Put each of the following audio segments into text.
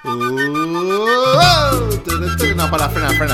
No, para,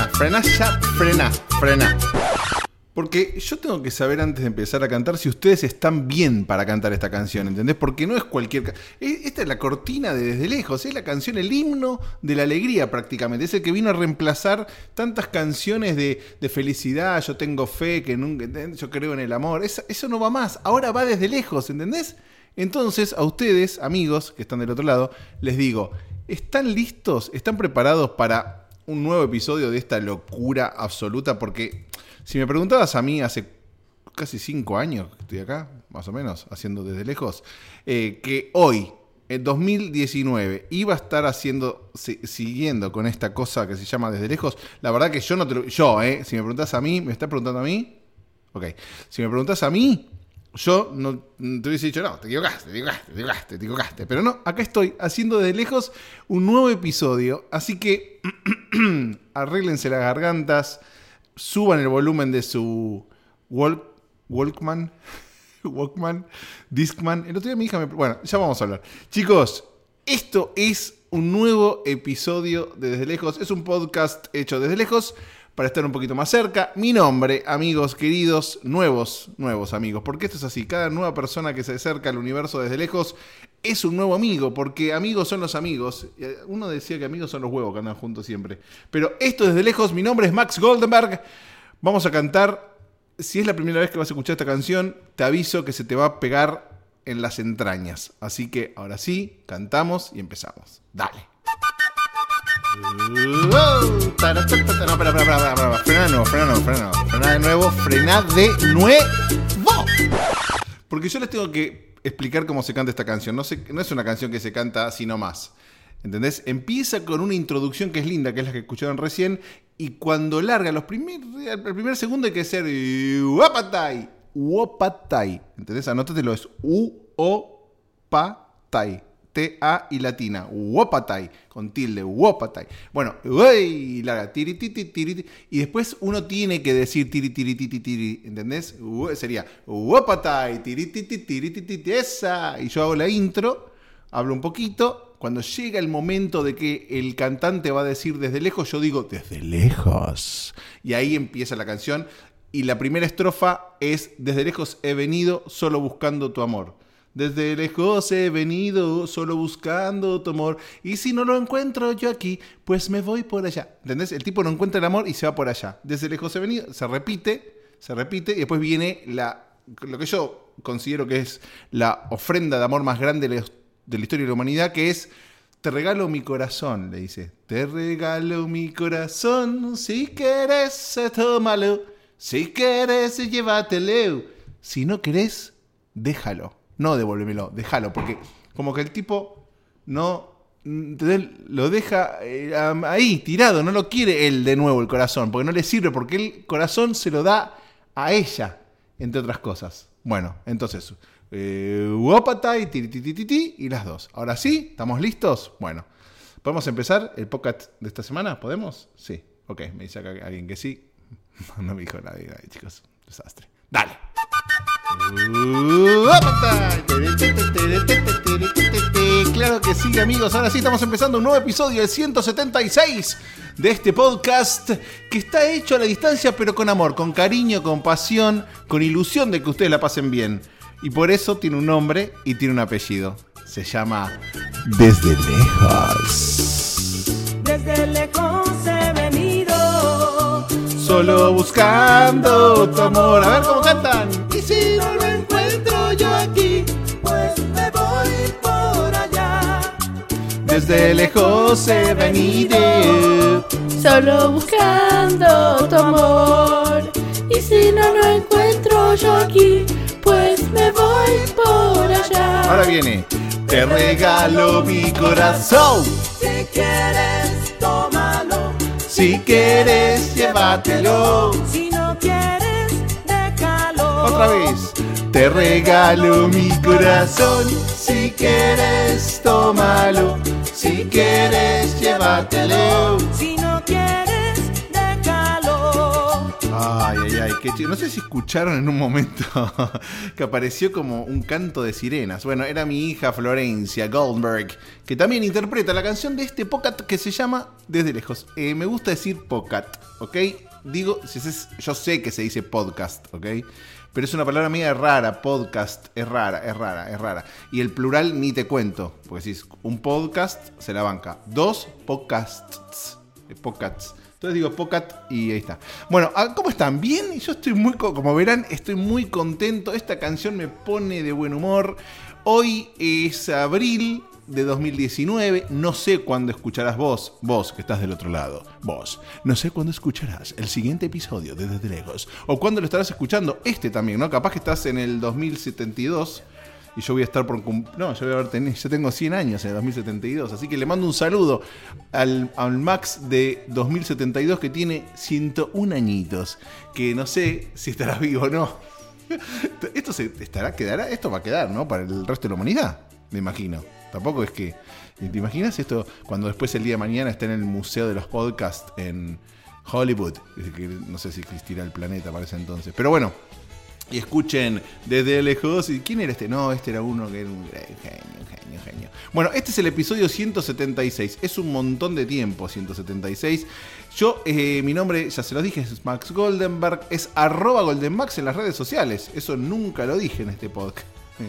frena. Porque yo tengo que saber antes de empezar a cantar si ustedes están bien para cantar esta canción, ¿entendés? Porque no es cualquier... Esta es la cortina de Desde Lejos, es la canción, el himno de la alegría prácticamente. Es el que vino a reemplazar tantas canciones de felicidad, yo tengo fe, que nunca, yo creo en el amor. Eso no va más, ahora va Desde Lejos, ¿entendés? Entonces, a ustedes, amigos que están del otro lado, les digo, ¿están listos? ¿Están preparados para un nuevo episodio de esta locura absoluta? Porque... si me preguntabas a mí hace casi 5 años que estoy acá, más o menos, haciendo Desde Lejos, que hoy, en 2019, iba a estar siguiendo con esta cosa que se llama Desde Lejos, la verdad que yo no te lo... si me preguntás a mí, ¿me estás preguntando a mí? Ok. Si me preguntás a mí, yo no te hubiese dicho, no, te equivocaste. Pero no, acá estoy, haciendo Desde Lejos un nuevo episodio, así que arréglense las gargantas, suban el volumen de su Walkman, Discman. El otro día mi hija bueno, ya vamos a hablar. Chicos, esto es un nuevo episodio de Desde Lejos. Es un podcast hecho desde lejos para estar un poquito más cerca. Mi nombre, amigos queridos, nuevos amigos. Porque esto es así. Cada nueva persona que se acerca al universo Desde Lejos es un nuevo amigo, porque amigos son los amigos. Uno decía que amigos son los huevos que andan juntos siempre. Pero esto Desde Lejos, mi nombre es Max Goldenberg. Vamos a cantar. Si es la primera vez que vas a escuchar esta canción, te aviso que se te va a pegar en las entrañas. Así que ahora sí, cantamos y empezamos. Dale. Frena de nuevo. Porque yo les tengo que explicar cómo se canta esta canción. No es una canción que se canta así nomás, ¿entendés? Empieza con una introducción que es linda, que es la que escucharon recién, y cuando larga el primer segundo hay que ser Uopatai, ¿entendés? Anótatelo, es U-O-Pa-Tai, T-A y latina, Uopatai, con tilde, Uopatai. Bueno, y larga, tiri, y después uno tiene que decir tiri, ¿entendés? Sería Uopatai, tiri, esa. Y yo hago la intro, hablo un poquito. Cuando llega el momento de que el cantante va a decir Desde Lejos, yo digo Desde Lejos. Y ahí empieza la canción. Y la primera estrofa es Desde lejos he venido solo buscando tu amor. Desde lejos he venido solo buscando tu amor. Y si no lo encuentro yo aquí, pues me voy por allá. ¿Entendés? El tipo no encuentra el amor y se va por allá. Desde lejos he venido, se repite. Y después viene lo que yo considero que es la ofrenda de amor más grande de la historia de la humanidad, que es: te regalo mi corazón, le dice. Te regalo mi corazón, si querés, tómalo. Si querés, llévatelo. Si no querés, déjalo. No devuélvemelo, déjalo. Porque como que el tipo no lo deja ahí, tirado. No lo quiere él de nuevo, el corazón. Porque no le sirve, porque el corazón se lo da a ella, entre otras cosas. Bueno, entonces... Uopatai, tiri, y las dos. Ahora sí, ¿estamos listos? Bueno, ¿podemos empezar el podcast de esta semana? ¿Podemos? Sí. Ok, me dice acá alguien que sí. No me dijo nadie, chicos. Desastre. Dale. Claro que sí, amigos. Ahora sí estamos empezando un nuevo episodio, el 176 de este podcast, que está hecho a la distancia, pero con amor, con cariño, con pasión, con ilusión de que ustedes la pasen bien. Y por eso tiene un nombre y tiene un apellido. Se llama Desde Lejos. Desde lejos he venido solo buscando tu amor. A ver cómo cantan. Y si no lo encuentro yo aquí, pues me voy por allá. Desde lejos he venido solo buscando tu amor. Y si no lo encuentro yo aquí, pues me voy por allá. Ahora viene. Te regalo mi corazón. Si quieres, tómalo. Si quieres, llévatelo. Si no quieres, déjalo. Otra vez. Te regalo mi corazón. Si quieres, tómalo. Si quieres, llévatelo. Si no quieres, déjalo. Ay, que no sé si escucharon en un momento que apareció como un canto de sirenas. Bueno, era mi hija Florencia Goldberg, que también interpreta la canción de este podcast que se llama Desde Lejos. Me gusta decir podcast, ¿ok? Digo, yo sé que se dice podcast, ¿ok? Pero es una palabra media rara, podcast, es rara. Y el plural ni te cuento, porque si es un podcast, se la banca. 2 podcasts. Entonces digo podcast y ahí está. Bueno, ¿cómo están? ¿Bien? Yo estoy como verán, estoy muy contento. Esta canción me pone de buen humor. Hoy es abril de 2019. No sé cuándo escucharás vos que estás del otro lado. Vos, no sé cuándo escucharás el siguiente episodio de Desde Lejos. O cuándo lo estarás escuchando este también, ¿no? Capaz que estás en el 2072. Y yo voy a estar yo tengo 100 años en el 2072. Así que le mando un saludo al Max de 2072 que tiene 101 añitos. Que no sé si estará vivo o no. Esto quedará, esto va a quedar, ¿no? Para el resto de la humanidad, me imagino. Tampoco es que... ¿Te imaginas esto cuando después el día de mañana está en el Museo de los Podcasts en Hollywood? Que no sé si existirá el planeta para ese entonces. Pero bueno... Y escuchen Desde Lejos. ¿Y quién era este? No, este era uno que era un genio. Bueno, este es el episodio 176. Es un montón de tiempo, 176. Yo, mi nombre, ya se lo dije, es Max Goldenberg. Es @GoldenMax en las redes sociales. Eso nunca lo dije en este podcast.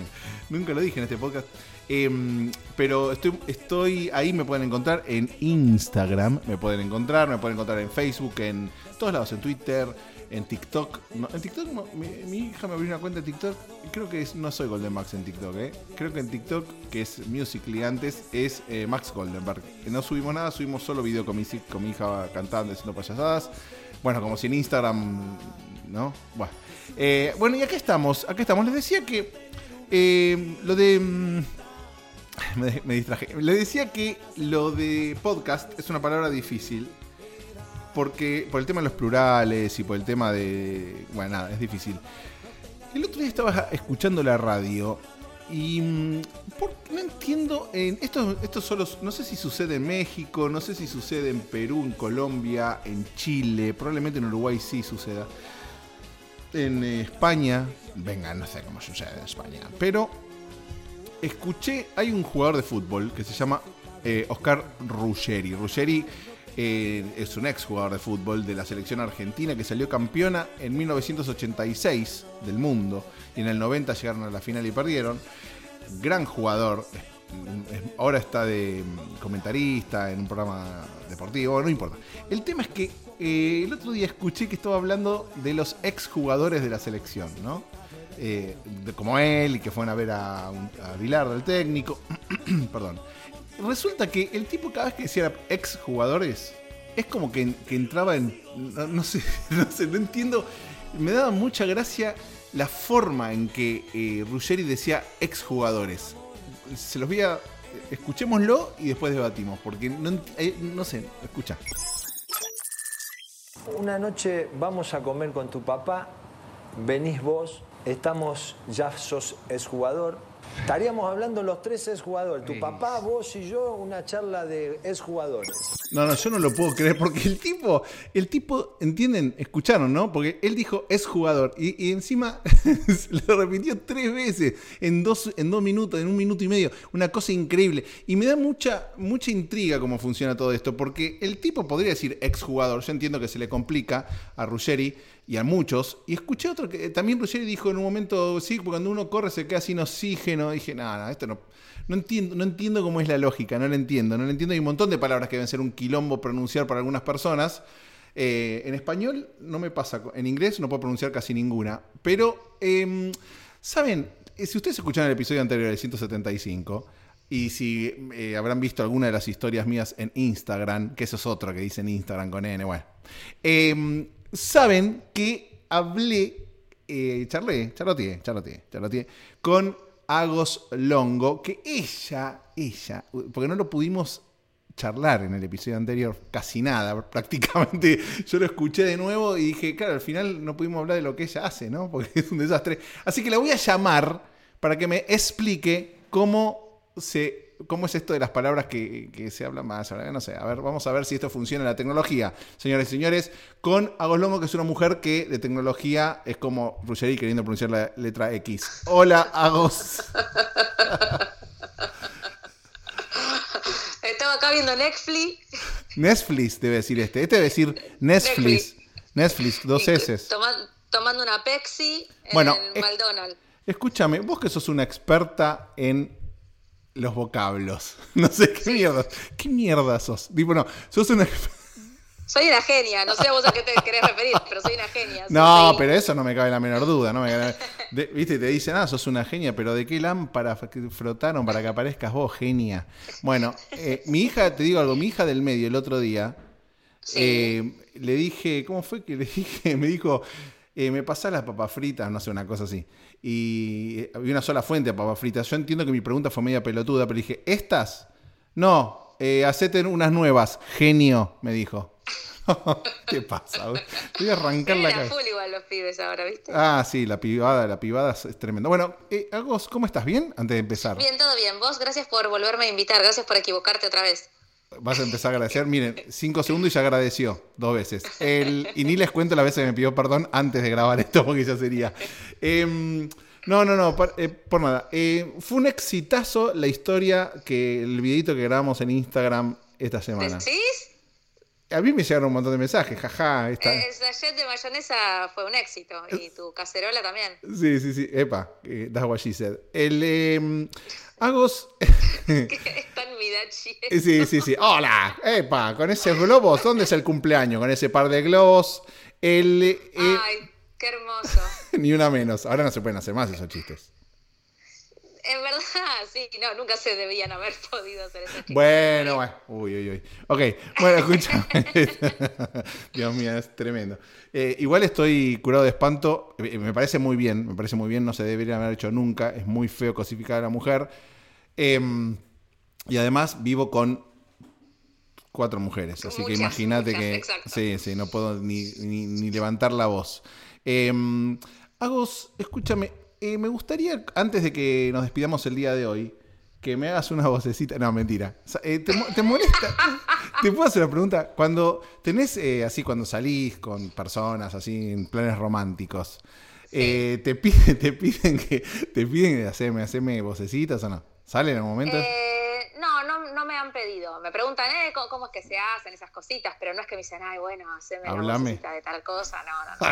Pero estoy ahí, me pueden encontrar en Instagram. Me pueden encontrar en Facebook, en todos lados, en Twitter. En TikTok, no, en TikTok no, mi hija me abrió una cuenta de TikTok. Creo que no soy GoldenMax en TikTok, Creo que en TikTok, que es Musical.ly antes, es Max Goldenberg. No subimos nada, subimos solo video con mi hija cantando, haciendo payasadas. Bueno, como si en Instagram, ¿no? Bueno, y acá estamos. Les decía que lo de... Me distraje. Les decía que lo de podcast es una palabra difícil. Porque por el tema de los plurales y por el tema de... Bueno, nada, es difícil. El otro día estaba escuchando la radio y no entiendo... Esto solo... No sé si sucede en México, no sé si sucede en Perú, en Colombia, en Chile, probablemente en Uruguay sí suceda. En España... Venga, no sé cómo sucede en España. Pero escuché... Hay un jugador de fútbol que se llama Oscar Ruggeri. Ruggeri... es un ex jugador de fútbol de la selección argentina que salió campeona en 1986 del mundo y en el 90 llegaron a la final y perdieron. Gran jugador, ahora está de comentarista en un programa deportivo, no importa. El tema es que el otro día escuché que estaba hablando de los ex jugadores de la selección, ¿no? Como él, y que fueron a ver a Bilardo, el técnico. Perdón. Resulta que el tipo, cada vez que decía ex jugadores, es como que entraba en... No sé, no entiendo. Me daba mucha gracia la forma en que Ruggeri decía ex jugadores. Se los voy a... Escuchémoslo y después debatimos, porque no sé, escucha. Una noche vamos a comer con tu papá, venís vos, ya sos exjugador. Estaríamos hablando los 3 exjugadores, tu papá, vos y yo, una charla de exjugadores. No, yo no lo puedo creer porque el tipo, ¿entienden? Escucharon, ¿no? Porque él dijo exjugador y encima lo repitió 3 veces en 2 minutos, en 1 minuto y medio. Una cosa increíble. Y me da mucha intriga cómo funciona todo esto, porque el tipo podría decir exjugador. Yo entiendo que se le complica a Ruggeri y a muchos. Y escuché otro que también Ruggeri dijo en un momento, sí, porque cuando uno corre se queda sin oxígeno. Dije, nada, esto no entiendo cómo es la lógica, no lo entiendo. Hay un montón de palabras que deben ser un quilombo pronunciar para algunas personas. En español no me pasa, en inglés no puedo pronunciar casi ninguna. Pero, ¿saben? Si ustedes escucharon el episodio anterior, el 175, y si habrán visto alguna de las historias mías en Instagram, que eso es otro que dice en Instagram con N, bueno. Saben que hablé, charloteé con Agos Longo, que ella, porque no lo pudimos charlar en el episodio anterior, casi nada, prácticamente yo lo escuché de nuevo y dije, claro, al final no pudimos hablar de lo que ella hace, ¿no? Porque es un desastre. Así que la voy a llamar para que me explique cómo se ¿cómo es esto de las palabras que se hablan más? No sé, a ver, vamos a ver si esto funciona en la tecnología. Señores y señores, con Agos Longo, que es una mujer que de tecnología es como Ruggeri queriendo pronunciar la letra X. Hola, Agos. Estaba acá viendo Netflix. Netflix debe decir este. Este debe decir Netflix. Netflix, 2 S. Tomando una Pepsi en Bueno, el McDonald's. Escúchame, vos que sos una experta en los vocablos. No sé qué mierda sos. Tipo, no, sos una Soy una genia, no sé a vos a qué te querés referir, pero soy una genia. No, Soy... pero eso no me cabe la menor duda. No viste, te dicen, sos una genia, pero ¿de qué lámpara frotaron para que aparezcas vos, genia? Bueno, mi hija, te digo algo, mi hija del medio el otro día, le dije, ¿cómo fue que le dije? Me dijo, me pasás las papas fritas, no sé, una cosa así. Y había una sola fuente de papas fritas. Yo entiendo que mi pregunta fue media pelotuda, pero dije, ¿estas? No, hacete unas nuevas, genio, me dijo. ¿Qué pasa? Güey? Te voy a arrancar la cabeza. full igual los pibes ahora, ¿viste? Ah, sí, la pibada es tremenda. Bueno, Agos, ¿cómo estás? ¿Bien? Antes de empezar. Bien, todo bien. Vos, gracias por volverme a invitar. Gracias por equivocarte otra vez. Vas a empezar a agradecer. Miren, 5 segundos y ya agradeció 2 veces. Y ni les cuento las veces que me pidió perdón antes de grabar esto, porque ya sería. No, por nada. Fue un exitazo la historia, el videito que grabamos en Instagram esta semana. ¿Decís? A mí me llegaron un montón de mensajes, jaja. El sachet de mayonesa fue un éxito, y tu cacerola también. Sí. Epa, that's what she said. Agos... Están Midachi. Sí. Hola, epa, con esos globos, ¿dónde es el cumpleaños? Con ese par de globos. Ay, qué hermoso. Ni una menos. Ahora no se pueden hacer más esos chistes. En verdad, sí, no, nunca se debían haber podido hacer esos chistes. Bueno. Uy. Ok, bueno, escúchame. Dios mío, es tremendo. Igual estoy curado de espanto. Me parece muy bien, no se debería haber hecho nunca. Es muy feo cosificar a la mujer. Y además vivo con 4 mujeres, así que imagínate que... Exacto. Sí, no puedo ni levantar la voz. Agos, escúchame, me gustaría, antes de que nos despidamos el día de hoy, que me hagas una vocecita... No, mentira. ¿Te molesta? ¿Te puedo hacer una pregunta? Cuando tenés, así, cuando salís con personas, así, en planes románticos, ¿te piden hacerme vocecitas o no? ¿Sale en algún momento? No me han pedido. Me preguntan, ¿cómo es que se hacen esas cositas? Pero no es que me dicen, ay, bueno, haceme la vocecita de tal cosa. No.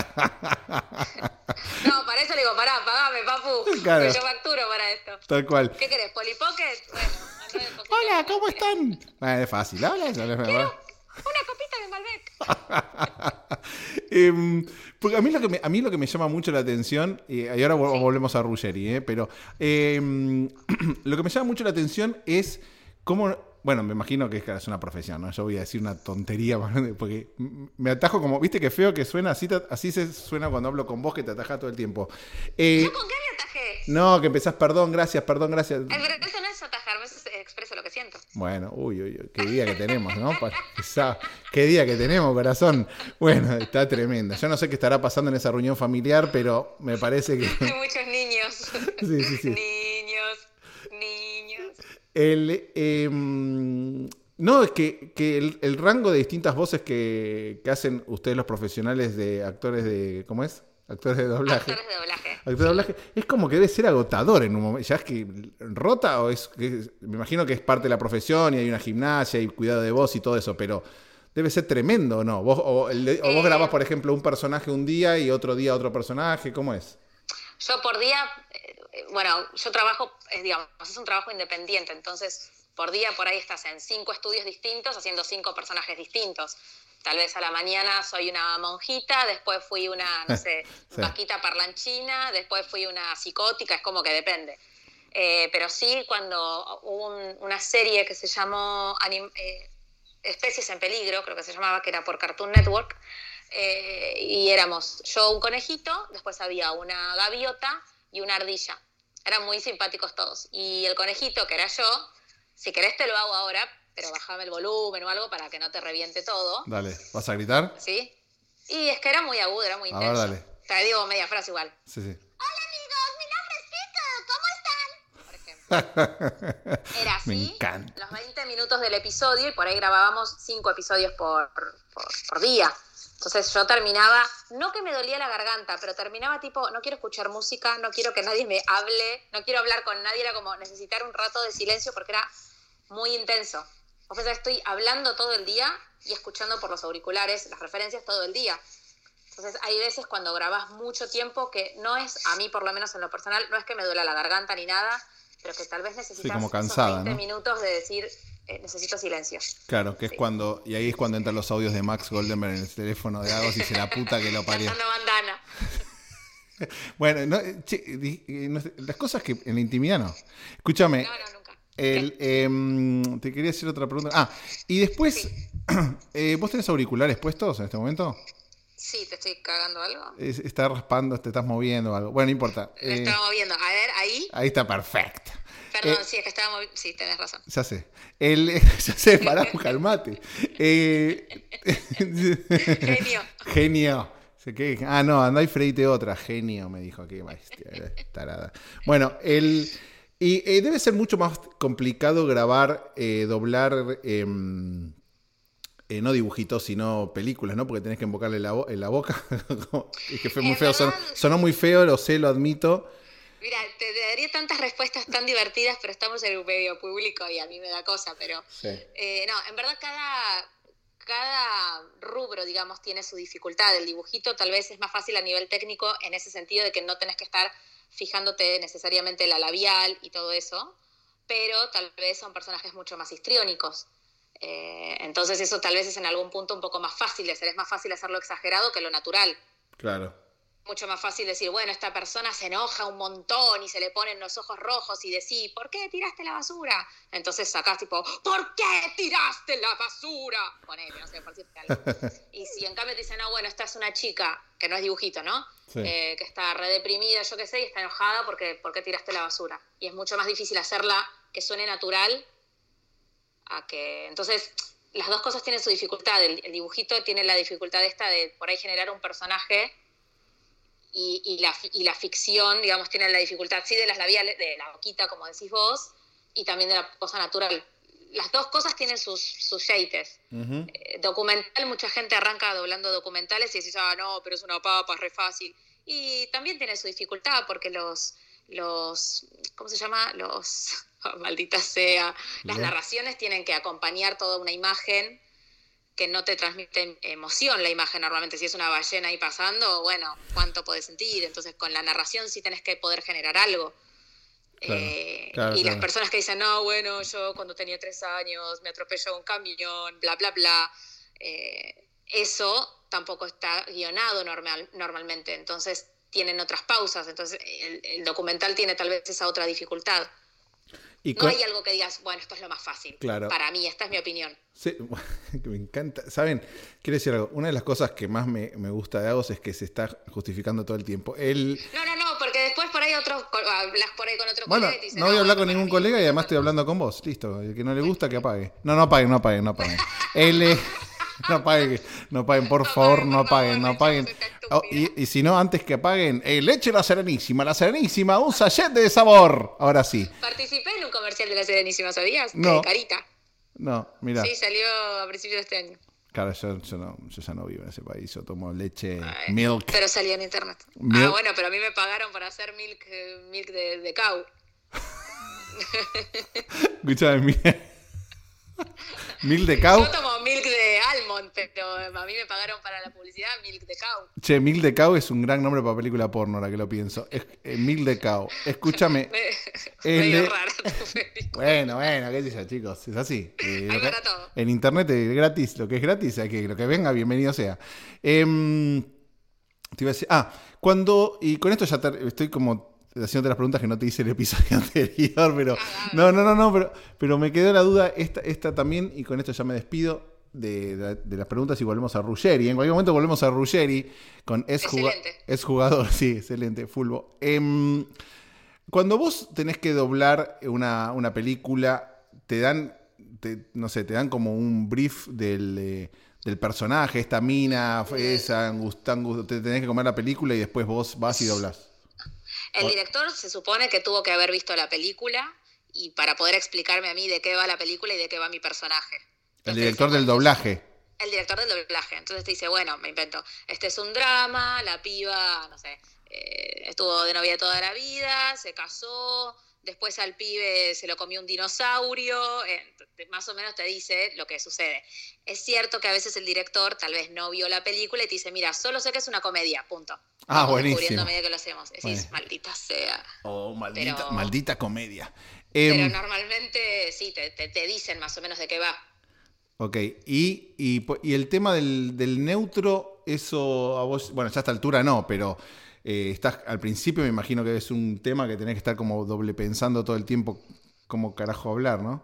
No, para eso le digo, pagame, papu. Claro. Que yo facturo para esto. Tal cual. ¿Qué querés, Polly Pocket? Bueno, andá de cositas. Hola, ¿cómo están? Es fácil, habla. Quiero una copita de Malbec. Porque a mí lo que me llama mucho la atención, y ahora volvemos a Ruggeri, pero lo que me llama mucho la atención es cómo, bueno, me imagino que es una profesión, ¿no? Yo voy a decir una tontería, porque me atajo como, viste que feo que suena, así se suena cuando hablo con vos, que te ataja todo el tiempo. ¿Yo con qué me atajé? No, que empezás, perdón, gracias. Pero eso no es atajarme, eso expreso lo que siento. Bueno, uy, qué día que tenemos, ¿no? Qué día que tenemos, corazón. Bueno, está tremenda. Yo no sé qué estará pasando en esa reunión familiar, pero me parece que... Hay muchos niños. Sí. Niños. No, es que el rango de distintas voces que hacen ustedes los profesionales de actores de... ¿Cómo es? Actores de doblaje. Actores de doblaje. Es como que debe ser agotador en un momento. ¿Ya es que rota o es que me imagino que es parte de la profesión y hay una gimnasia y cuidado de voz y todo eso, pero debe ser tremendo, ¿no? Vos grabás, por ejemplo, un personaje un día y otro día otro personaje. ¿Cómo es? Yo por día, yo trabajo, es un trabajo independiente, entonces por día por ahí estás en 5 estudios distintos haciendo 5 personajes distintos. Tal vez a la mañana soy una monjita, después fui una, no sé, Sí. vaquita parlanchina, después fui una psicótica, es como que depende. Pero sí, cuando hubo una serie que se llamó Especies en Peligro, creo que se llamaba, que era por Cartoon Network, y éramos yo un conejito, después había una gaviota y una ardilla. Eran muy simpáticos todos. Y el conejito, que era yo, si querés te lo hago ahora, pero bajame el volumen o algo para que no te reviente todo. Dale, ¿vas a gritar? ¿Sí? Y es que era muy agudo, era muy A ver, intenso. dale. Te digo media frase igual. Sí. Hola amigos, mi nombre es Pico, ¿cómo están? Por ejemplo. Era así, Me encanta. los 20 minutos del episodio, y por ahí grabábamos 5 episodios por día. Entonces yo terminaba, no que me dolía la garganta, pero terminaba tipo, no quiero escuchar música, no quiero que nadie me hable, no quiero hablar con nadie, era como necesitar un rato de silencio porque era muy intenso. O sea, estoy hablando todo el día y escuchando por los auriculares las referencias todo el día. Entonces hay veces cuando grabás mucho tiempo que no es, a mí por lo menos en lo personal, no es que me duela la garganta ni nada, pero que tal vez necesitas como cansada, esos 20 ¿no? minutos de decir, necesito silencio. Claro, que es cuando, y ahí es cuando entran los audios de Max Goldenberg en el teléfono de Agos y dice la puta que lo parió. Cantando bandana. Bueno, las cosas que en la intimidad no. Escúchame, No, nunca. te quería hacer otra pregunta. Ah, y después, Sí. ¿vos tenés auriculares puestos en este momento? Sí, ¿te estoy cagando algo? Estás raspando, te estás moviendo o algo. Bueno, no importa. Lo estaba moviendo. A ver, ahí. Ahí está perfecto. Perdón, sí, es que estaba moviendo. Sí, tenés razón. Ya sé. Ya sé, pará, calmate. Genio. Genio. No, andá y freíte otra. Genio, me dijo. Qué bestia, tarada. Bueno, y debe ser mucho más complicado grabar, doblar, no dibujitos, sino películas, ¿no? Porque tenés que embocarle en la boca. Es que fue muy En feo. verdad, Sonó muy feo, lo sé, lo admito. Mira, te daría tantas respuestas tan divertidas, pero estamos en un medio público y a mí me da cosa, pero... Sí. No, en verdad cada rubro, digamos, tiene su dificultad. El dibujito tal vez es más fácil a nivel técnico en ese sentido de que no tenés que estar fijándote necesariamente la labial y todo eso, pero tal vez son personajes mucho más histriónicos. Entonces eso tal vez es en algún punto un poco más fácil de hacer. Es más fácil hacerlo exagerado que lo natural. Claro. Mucho más fácil decir, bueno, esta persona se enoja un montón y se le ponen los ojos rojos y decís, ¿por qué tiraste la basura? Entonces sacás tipo, ¿por qué tiraste la basura? Ponele, no sé, por decirte algo. Y si en cambio te dicen, no, bueno, esta es una chica, que no es dibujito, ¿no? Sí. Que está redeprimida, yo qué sé, y está enojada porque ¿por qué tiraste la basura? Y es mucho más difícil hacerla que suene natural a que... Entonces, las dos cosas tienen su dificultad. El dibujito tiene la dificultad esta de por ahí generar un personaje y la ficción, digamos, tiene la dificultad, sí, de las labiales, de la boquita, como decís vos, y también de la cosa natural. Las dos cosas tienen sus yates. Uh-huh. Documental, mucha gente arranca doblando documentales y decís, no, pero es una papa, es re fácil. Y también tiene su dificultad porque los ¿cómo se llama? Maldita sea, las narraciones tienen que acompañar toda una imagen que no te transmite emoción la imagen normalmente. Si es una ballena ahí pasando, bueno, ¿cuánto podés sentir? Entonces con la narración sí tenés que poder generar algo. Claro, y las personas que dicen, no, bueno, yo cuando tenía 3 años me atropelló un camión, bla, bla, bla, eso tampoco está guionado normalmente. Entonces tienen otras pausas. Entonces el documental tiene tal vez esa otra dificultad. No hay algo que digas, bueno, esto es lo más fácil. Claro. Para mí, esta es mi opinión. Sí, me encanta. ¿Saben? Quiero decir algo. Una de las cosas que más me gusta de Agos es que se está justificando todo el tiempo. No, porque después por ahí hablas por ahí con otro Bueno, colega y te dicen, no voy a hablar con para ningún mí. colega y además estoy hablando con vos. Listo. El que no le gusta, que apague. No apaguen. No apaguen, por favor, no apaguen. Oh, y si no, antes que apaguen, leche La Serenísima, un sachet de sabor. Ahora sí. Participé en un comercial de La Serenísima, ¿sabías? No. De Carita. No, mira. Sí, salió a principios de este año. Claro, yo ya no vivo en ese país. Yo tomo leche, milk. Pero salió en internet. Milk. Bueno, pero a mí me pagaron por hacer milk de cow. Escúchame, mira. Milk de cow. Yo tomo milk de almond, pero a mí me pagaron para la publicidad milk de cow. Che, Milk de Cow es un gran nombre para película porno, ahora que lo pienso. Milk de Cow. Escúchame. Medio raro tu película. Bueno, qué sé yo, chicos. Es así. Hay para todo. En internet es gratis. Lo que es gratis, lo que venga, bienvenido sea. Te iba a decir. Y con esto ya estoy como haciéndote las preguntas que no te hice el episodio anterior, pero. No, pero me quedó la duda. Esta también, y con esto ya me despido. De las preguntas y volvemos a Ruggeri. En cualquier momento volvemos a Ruggeri con es jugador, sí, excelente, Fulvo. Cuando vos tenés que doblar una película, te dan como un brief del personaje, esta mina, esa, te tenés que comer la película y después vos vas y doblás. El director se supone que tuvo que haber visto la película y para poder explicarme a mí de qué va la película y de qué va mi personaje. El Entonces, director del doblaje. El director del doblaje. Entonces te dice, bueno, me invento, este es un drama, la piba, no sé, estuvo de novia toda la vida, se casó, después al pibe se lo comió un dinosaurio, más o menos te dice lo que sucede. Es cierto que a veces el director tal vez no vio la película y te dice, mira, solo sé que es una comedia, punto. Ah, Vamos buenísimo. descubriendo a medida que lo hacemos. Decís, Bueno. maldita sea. Oh, Pero- maldita comedia. Pero normalmente sí, te dicen más o menos de qué va. Ok, y el tema del neutro, eso a vos, bueno, ya a esta altura no, pero estás al principio me imagino que es un tema que tenés que estar como doble pensando todo el tiempo cómo carajo hablar, ¿no?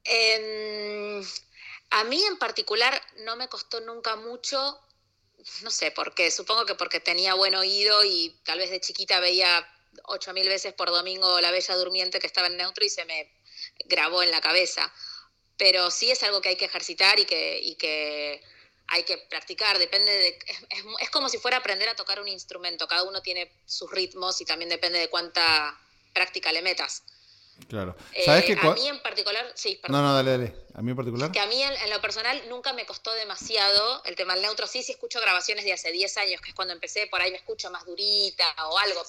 A mí en particular no me costó nunca mucho, no sé por qué, supongo que porque tenía buen oído y tal vez de chiquita veía 8.000 veces por domingo La Bella Durmiente que estaba en neutro y se me grabó en la cabeza. Pero sí es algo que hay que ejercitar y que hay que practicar, depende de... Es como si fuera aprender a tocar un instrumento, cada uno tiene sus ritmos y también depende de cuánta práctica le metas. Claro. ¿Sabés qué? A mí en particular, sí, perdón. No, dale. ¿A mí en particular? Que a mí en lo personal nunca me costó demasiado el tema del neutro. Sí escucho grabaciones de hace 10 años, que es cuando empecé, por ahí me escucho más durita o algo,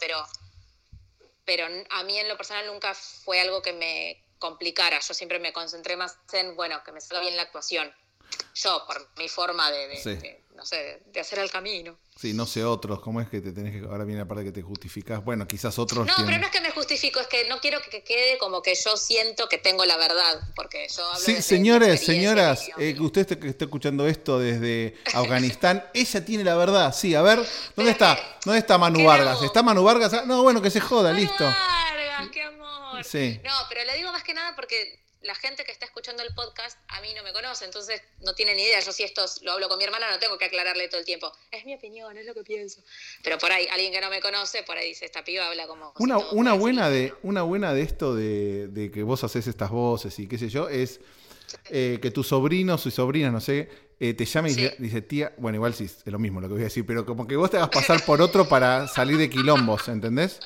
pero a mí en lo personal nunca fue algo que me complicara. Yo siempre me concentré más en, bueno, que me salga bien la actuación. Yo, por mi forma Sí. no sé, de hacer el camino. Sí, no sé otros, ¿cómo es que te tenés que... Ahora viene la parte que te justificás. Bueno, quizás otros... No, tienen- pero no es que me justifico, es que no quiero que quede como que yo siento que tengo la verdad, porque yo hablo Sí, desde señores, mi experiencia señoras, y que usted que está escuchando esto desde Afganistán, ella tiene la verdad. Sí, a ver, ¿dónde está? ¿Dónde está Manu ¿qué Vargas? hago? ¿Está Manu Vargas? Ah, no, bueno, que se joda, Manu listo. Vargas, qué amor. Sí. No, pero le digo más que nada porque la gente que está escuchando el podcast a mí no me conoce, entonces no tiene ni idea. Yo si esto lo hablo con mi hermana no tengo que aclararle todo el tiempo. Es mi opinión, es lo que pienso. Pero por ahí, alguien que no me conoce, por ahí dice, esta piba habla como... si todo Una fuera así. buena de esto de que vos haces estas voces y qué sé yo, es que tus sobrinos y sobrinas, no sé, te llamen y Sí. dice, tía, bueno, igual sí, es lo mismo lo que voy a decir, pero como que vos te hagas pasar por otro para salir de quilombos, ¿entendés?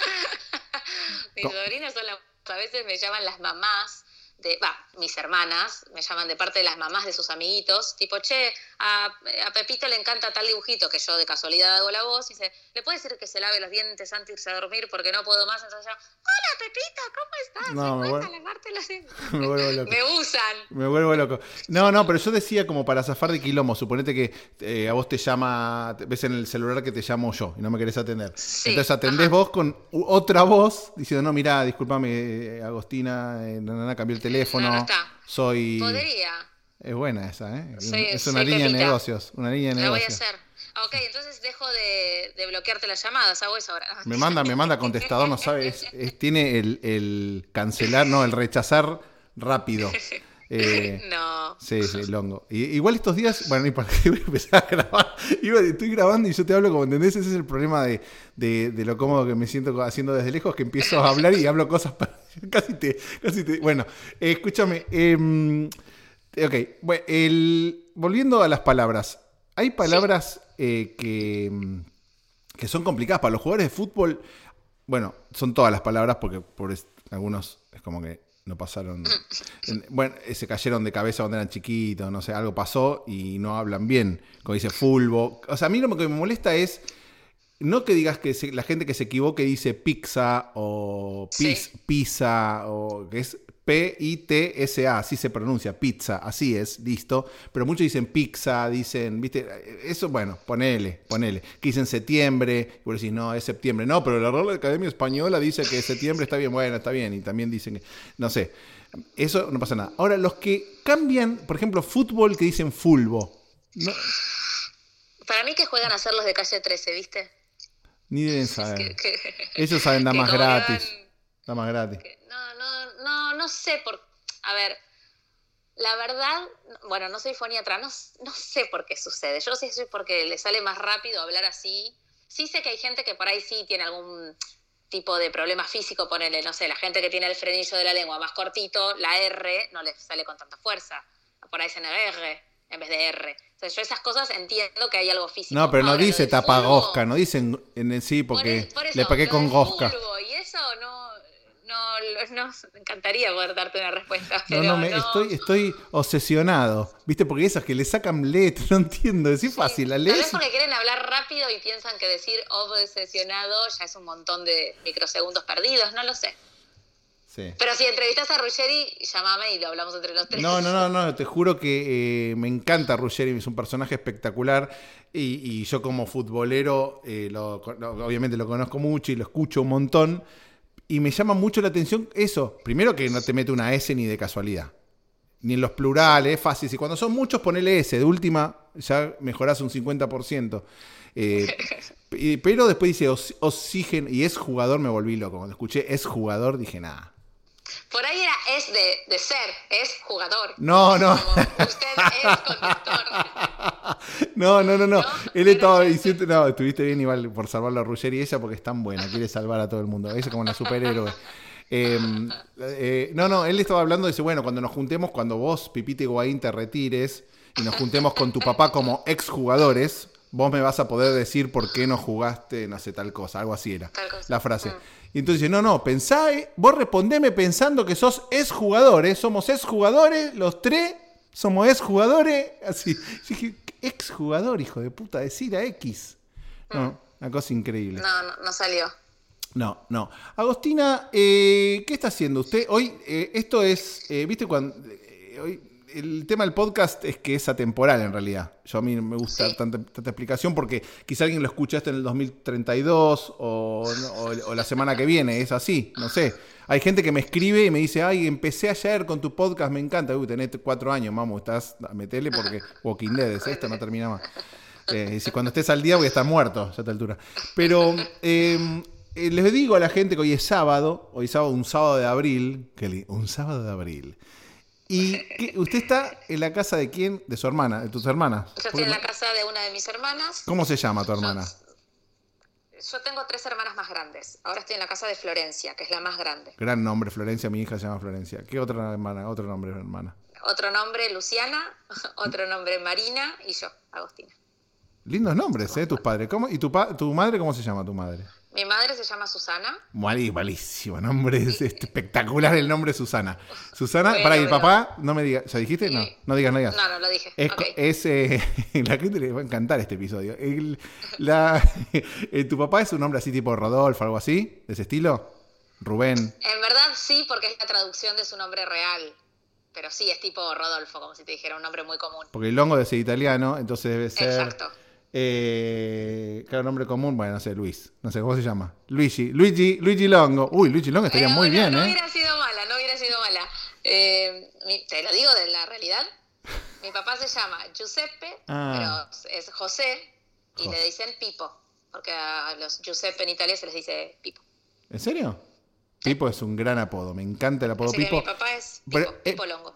Mis sobrinos son a veces me llaman las mamás mis hermanas me llaman de parte de las mamás de sus amiguitos, tipo, che, a Pepito le encanta tal dibujito, que yo de casualidad hago la voz, y dice, ¿le puedes decir que se lave los dientes antes de irse a dormir porque no puedo más? Entonces yo, hola Pepito, ¿cómo estás? No, me ¿Me vuelvo- cuesta lavarte los dientes? Me vuelvo loco. Me usan. Me vuelvo loco. No, pero yo decía como para zafar de quilombo. Suponete que a vos te llama, ves en el celular que te llamo yo y no me querés atender. Sí, Entonces atendés ajá. vos con otra voz diciendo, no, mirá, discúlpame, Agostina, cambié el teléfono. No está. Soy... Podría. Es buena esa, ¿eh? Soy- es una soy línea de Pepita. negocios. Una línea de Lo voy a negocios. hacer. Ok, entonces dejo de bloquearte las llamadas, hago eso ahora. Me manda contestador, no sabe, tiene el cancelar, no, el rechazar rápido. No. Sí, longo. Igual estos días, bueno, ni para qué voy a empezar a grabar. Estoy grabando y yo te hablo como, ¿entendés? Ese es el problema de lo cómodo que me siento haciendo desde lejos, que empiezo a hablar y hablo cosas para... Casi te... Bueno, escúchame. Ok, bueno, volviendo a las palabras. Hay palabras que son complicadas para los jugadores de fútbol. Bueno, son todas las palabras porque algunos es como que no pasaron. Bueno, se cayeron de cabeza cuando eran chiquitos, no sé, algo pasó y no hablan bien. Como dice fulbo. O sea, a mí lo que me molesta es no que digas que la gente que se equivoque dice pizza o pizza o que es P-I-T-S-A, así se pronuncia, pizza, así es, listo. Pero muchos dicen pizza, dicen, ¿viste? Eso, bueno, ponele. Que dicen septiembre, y vos decís, no, es septiembre. No, pero la Real Academia Española dice que septiembre está bien, bueno, está bien. Y también dicen que, no sé, eso no pasa nada. Ahora, los que cambian, por ejemplo, fútbol, que dicen fulbo. No, Para mí que juegan a ser los de calle 13, ¿viste? ni deben saber. Que- Ellos saben dar que más como que gratis. van- Da más gratis. No sé por... A ver, la verdad, bueno, no soy foniatra, no sé por qué sucede. Yo no sé si es porque le sale más rápido hablar así. Sí sé que hay gente que por ahí sí tiene algún tipo de problema físico, ponele, no sé, la gente que tiene el frenillo de la lengua más cortito, la R no le sale con tanta fuerza. Por ahí dicen R en vez de R. Entonces yo esas cosas entiendo que hay algo físico. No, pero no Ahora, lo dice del tapagosca, fútbol, no dicen en sí porque por eso, le pagué lo con del gosca. fútbol y eso no me encantaría poder darte una respuesta. No, Pero no, estoy obsesionado. ¿Viste? Porque esas que le sacan letra, no entiendo. Es fácil, la Tal lees. vez porque quieren hablar rápido y piensan que decir obsesionado ya es un montón de microsegundos perdidos, no lo sé. Sí. Pero si entrevistas a Ruggeri, llámame y lo hablamos entre los tres. No, te juro que me encanta Ruggeri, es un personaje espectacular y yo como futbolero obviamente lo conozco mucho y lo escucho un montón y me llama mucho la atención eso, primero que no te mete una S ni de casualidad, ni en los plurales, es fácil, si cuando son muchos ponele S, de última ya mejorás un 50%. Pero después dice oxígeno y es jugador, me volví loco, cuando escuché es jugador dije nada. Por ahí es de ser, es jugador. No. Como usted es conductor. No. ¿No? Él estaba diciendo, no, estuviste bien igual por salvarlo a Ruggeri y ella porque es tan buena, quiere salvar a todo el mundo. Ella es como una superhéroe. Él estaba hablando, dice, bueno, cuando nos juntemos, cuando vos, Pipita Higuaín, te retires y nos juntemos con tu papá como exjugadores, vos me vas a poder decir por qué no jugaste, no sé, tal cosa, algo así era la frase. Y entonces dice, no, pensá, vos respondeme pensando que sos exjugadores, somos exjugadores, los tres somos exjugadores, así. Yo dije, exjugador, hijo de puta, decir a X. No, una cosa increíble. No salió. No. Agostina, ¿qué está haciendo usted? Hoy, esto es, ¿viste cuando hoy el tema del podcast es que es atemporal en realidad? A mí me gusta tanta explicación porque quizá alguien lo escucha esto en el 2032 o la semana que viene, es así, no sé. Hay gente que me escribe y me dice, ay, empecé ayer con tu podcast, me encanta. Uy, tenés 4 años, mamu, metele porque Walking Dead es esto, no termina más. Si cuando estés al día voy a estar muerto ya a esta altura. Pero les digo a la gente que hoy es sábado, un sábado de abril, un sábado de abril. ¿Y usted está en la casa de quién? De su hermana, de tus hermanas. Yo estoy en la casa de una de mis hermanas. ¿Cómo se llama tu hermana? Yo tengo 3 hermanas más grandes. Ahora estoy en la casa de Florencia, que es la más grande. Gran nombre, Florencia. Mi hija se llama Florencia. ¿Qué otra hermana? Otro nombre, hermana. Otro nombre, Luciana. Otro nombre, Marina. Y yo, Agostina. Lindos nombres, tus padres. ¿Cómo? ¿Y tu madre cómo se llama tu madre? Mi madre se llama Susana. Malísimo nombre, es espectacular el nombre Susana. Susana, Bueno, para el papá, no me digas, ¿ya dijiste? No digas. No lo dije. La gente le va a encantar este episodio. Tu papá es un nombre así tipo Rodolfo, algo así, de ese estilo. Rubén. En verdad sí, porque es la traducción de su nombre real. Pero sí, es tipo Rodolfo, como si te dijera un nombre muy común. Porque el Longo debe ser italiano, entonces debe ser... Exacto. Claro, nombre común, bueno, no sé, Luis. No sé, ¿cómo se llama? Luigi Longo. Uy, Luigi Longo estaría muy bien, no hubiera sido mala. Te lo digo de la realidad. Mi papá se llama Giuseppe, pero es José, y le dicen Pipo, porque a los Giuseppe en Italia se les dice Pipo. ¿En serio? Pipo es un gran apodo, me encanta el apodo Así Pipo. Que mi papá es Pipo Longo.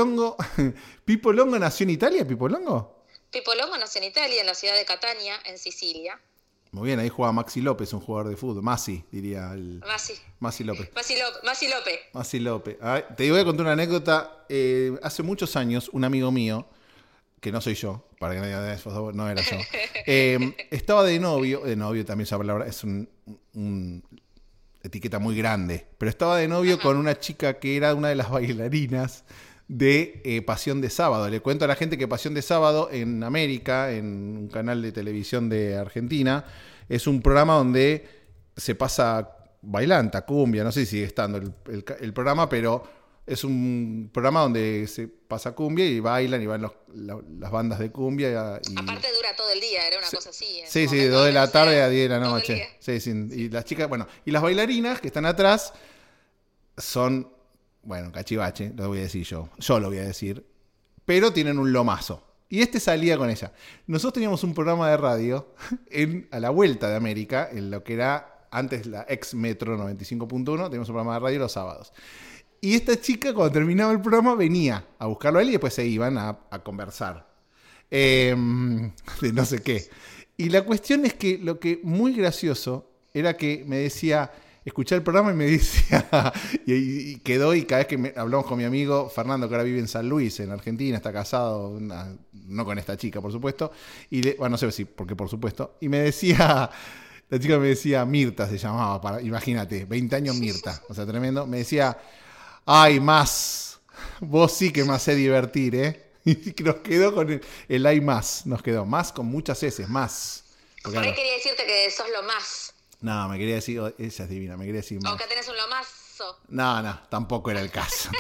¿Pipo Longo nació en Italia, Pipo Longo? Pipo Longo nació en Italia, en la ciudad de Catania, en Sicilia. Muy bien, ahí jugaba Maxi López, un jugador de fútbol. Maxi, diría Maxi López. Maxi López. Te voy a contar una anécdota. Hace muchos años, un amigo mío, que no soy yo, para que nadie diga eso, no era yo, estaba de novio también esa palabra, es un etiqueta muy grande, pero estaba de novio con una chica que era una de las bailarinas de Pasión de Sábado. Le cuento a la gente que Pasión de Sábado en América, en un canal de televisión de Argentina, es un programa donde se pasa bailanta, cumbia, no sé si sigue estando el programa, pero es un programa donde se pasa cumbia y bailan y van las bandas de cumbia. Aparte dura todo el día, era una cosa así. Sí, 2 de la tarde a 10 de la noche. Sí, y las chicas, y las bailarinas que están atrás son... Bueno, cachivache, lo voy a decir yo lo voy a decir, pero tienen un lomazo. Y salía con ella. Nosotros teníamos un programa de radio a la vuelta de América, en lo que era antes la ex Metro 95.1, teníamos un programa de radio los sábados. Y esta chica, cuando terminaba el programa, venía a buscarlo a él y después se iban a conversar. De no sé qué. Y la cuestión es que lo que muy gracioso era que me decía... Escuché el programa y me decía, y quedó, y cada vez que hablamos con mi amigo Fernando, que ahora vive en San Luis, en Argentina, está casado, no con esta chica, por supuesto, y no sé si, porque por supuesto, y me decía, La chica me decía, Mirta se llamaba, imagínate, 20 años Mirta, o sea, tremendo. Me decía, ay, más, vos sí que me hacés divertir, ¿eh? Y nos quedó con el ay más, nos quedó, más con muchas S, más. Por ahí quería decirte que sos lo más. No, me quería decir, ella es divina, me quería decir más. O que tenés un lomazo. No, tampoco era el caso,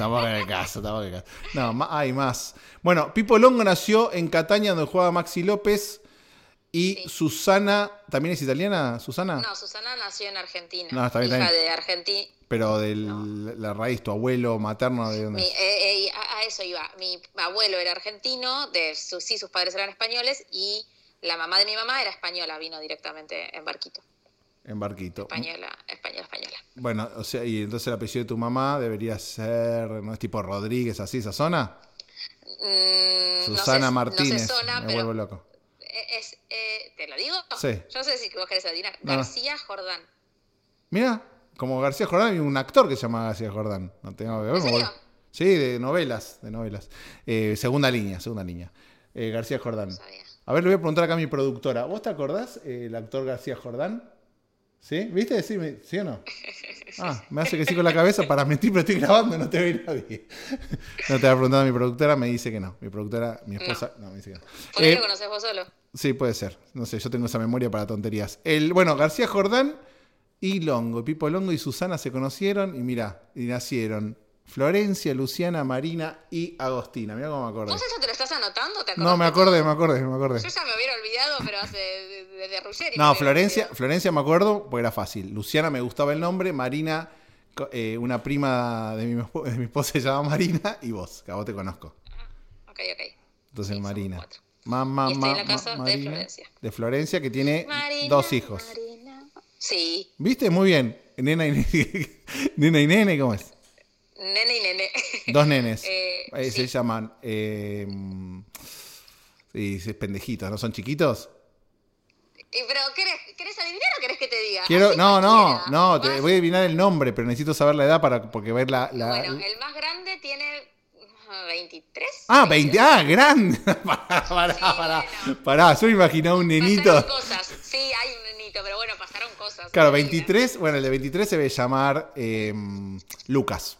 No, hay más. Bueno, Pipo Longo nació en Cataña, donde jugaba Maxi López. Y Sí. Susana, ¿también es italiana, Susana? No, Susana nació en Argentina. No, está bien, hija está bien. de Argentina. Pero de la raíz, tu abuelo materno, ¿de dónde? A eso iba. Mi abuelo era argentino, sí, sus padres eran españoles, y la mamá de mi mamá era española, vino directamente en barquito. En barquito. Española. Bueno, o sea, y entonces el apellido de tu mamá debería ser, ¿no es tipo Rodríguez, así, esa zona? Susana no sé, Martínez, no sé zona, me pero vuelvo loco. ¿te lo digo? Sí. Yo no sé si vos querés adivinar. No. García Jordán. Mira, como García Jordán, hay un actor que se llama García Jordán. No tengo que ver. ¿En serio? Sí, de novelas. Segunda línea. García Jordán. No sabía. A ver, le voy a preguntar acá a mi productora. ¿Vos te acordás el actor García Jordán? ¿Sí? ¿Viste? Decime, ¿sí o no? Ah, me hace que sí con la cabeza para mentir, pero estoy grabando, no te ve nadie. No te voy a preguntar a mi productora, me dice que no. Mi productora, mi esposa, no me dice que no. ¿Por qué lo conocés vos solo? Sí, puede ser. No sé, yo tengo esa memoria para tonterías. Bueno, García Jordán y Longo, Pipo Longo y Susana se conocieron y mirá, y nacieron Florencia, Luciana, Marina y Agostina. Mirá cómo me acordé. ¿Vos eso te lo estás anotando? ¿Te No, me acordé. Yo ya me hubiera olvidado, pero desde Ruggeri. No, Florencia me acuerdo porque era fácil. Luciana me gustaba el nombre, Marina, una prima de mi esposa se llama Marina, y vos, que a vos te conozco. Ok. Entonces Sí, Marina. somos 4. Mamá, Y estoy en la casa de Marina, Florencia. de Florencia, que tiene Marina, 2 hijos. Marina. Sí, ¿Viste? Muy bien. Nena y nene, ¿cómo es? nene y nene. 2 nenes. Sí. Se llaman. Sí, pendejitos, ¿no son chiquitos? Pero, ¿querés adivinar o querés que te diga? Quiero. Así No, cualquiera. te voy a adivinar el nombre, pero necesito saber la edad porque ver la. Bueno, el más grande tiene 23. Ah, 20. Ah, grande. Pará. Yo me imaginaba un nenito. Pasaron cosas. Sí, hay un nenito, pero bueno, pasaron cosas. Claro, 23. Bueno, el de 23 se debe llamar Lucas.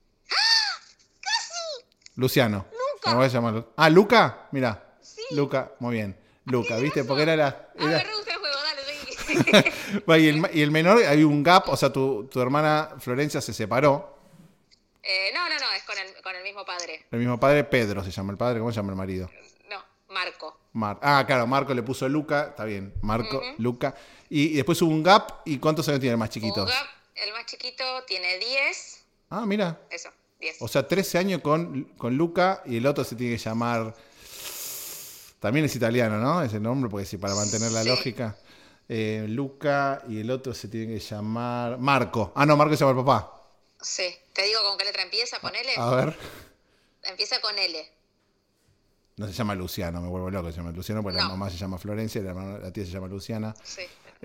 Luciano. Luca. ¿Cómo voy a llamarlo? Ah, Luca. Mira. Sí. Luca, muy bien. Luca, Tenés ¿viste? razón. Porque era. Ah, me re gusta el juego, dale, sí. Va, y el menor, hay un gap, o sea, tu hermana Florencia se separó. No, es con el mismo padre. El mismo padre, Pedro se llama el padre, ¿cómo se llama el marido? No, Marco. Claro, Marco le puso Luca, está bien, Marco, Luca. Y después hubo un gap, ¿y cuántos años tiene el más chiquito? El más chiquito tiene 10. Ah, mira. Eso, 10. O sea, 13 años con Luca y el otro se tiene que llamar... También es italiano, ¿no? Ese nombre, porque sí, para mantener la Sí. lógica. Luca y el otro se tiene que llamar... Marco. Ah, no, Marco se llama el papá. Sí. Te digo con qué letra empieza, ponele. A ver. Empieza con L. No se llama Luciano, me vuelvo loco, se llama Luciano, porque la No. mamá se llama Florencia y la tía se llama Luciana. Sí.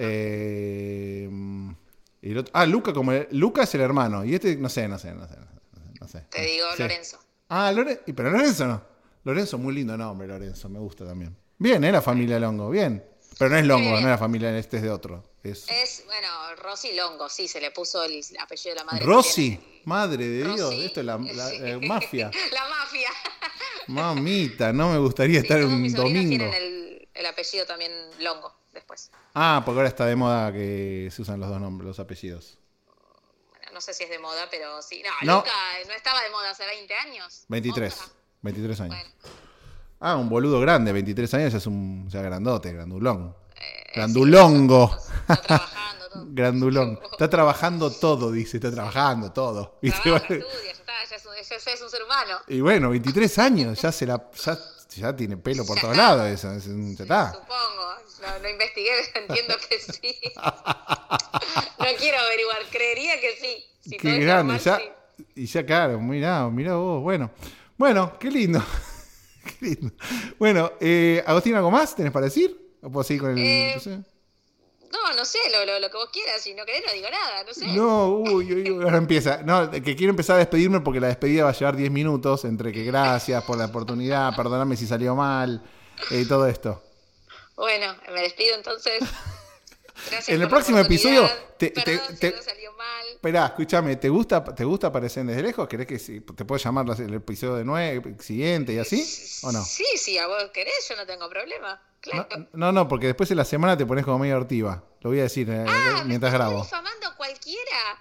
Y el otro, Luca, Luca es el hermano. Y este, no sé. Te digo Sí. Lorenzo. Ah, pero Lorenzo no. Lorenzo, muy lindo nombre, Lorenzo, me gusta también. Bien, la familia Longo, bien. Pero no es Longo, Bien. no es la familia, este es de otro. Es Bueno, Rosy Longo, sí, se le puso el apellido de la madre. Rosy, madre de Rosy, Dios, esto es la sí. mafia. La mafia. Mamita, no me gustaría Sí, estar todos un mis sobrinos domingo. tienen el apellido también Longo después. Ah, porque ahora está de moda que se usan los dos nombres, los apellidos. Bueno, no sé si es de moda, pero sí. No. Luca no estaba de moda hace 20 años. 23, ¿Onda? 23 años. Bueno, Ah, un boludo grande, 23 años ya es ya grandote, grandulón. Grandulongo. está trabajando todo. Grandulón. Está trabajando todo, dice, está trabajando todo. ¿Viste? Trabaja, estudia, ya es un ser humano. Y bueno, 23 años, ya tiene pelo por todos lados, eso, ya está. Supongo. No investigué, pero entiendo que sí. No quiero averiguar, creería que sí. Si todo Qué es grande, normal, ya, sí. y ya claro, mirá vos, bueno, qué lindo. Qué lindo. Bueno, Agustín, ¿algo más tenés para decir? ¿O puedo seguir con el...? No sé, lo que vos quieras. Si no querés, no digo nada, no sé. No, uy, ahora empieza. No, que quiero empezar a despedirme porque la despedida va a llevar 10 minutos, entre que gracias por la oportunidad, perdóname si salió mal, y todo esto. Bueno, me despido entonces. Gracias En el por la próximo episodio oportunidad. Perdón si algo salió mal. Esperá, escúchame, ¿te gusta aparecer desde lejos? ¿Querés que te puedo llamar el episodio de 9 siguiente y así? ¿O no? Sí, a vos querés, yo no tengo problema. Claro. No, porque después en la semana te pones como medio hortiva. Lo voy a decir mientras grabo. ¿Me estás difamando cualquiera?